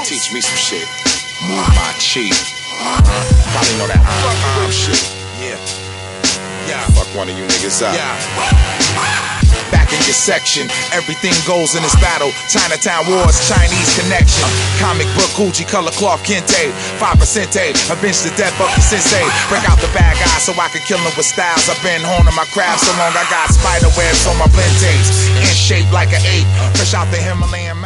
Teach me some shit. Move my chi. Probably know that shit. Yeah. Fuck one of you niggas up. Back in your section, everything goes in this battle. Chinatown Wars, Chinese connection. Comic book, Gucci, color cloth, Kente. 5%, avenge the death of the sensei. Break out the bad guys so I can kill them with styles. I've been honing my craft so long I got spider webs on my blend tapes. In shape like an ape, fresh out the Himalayan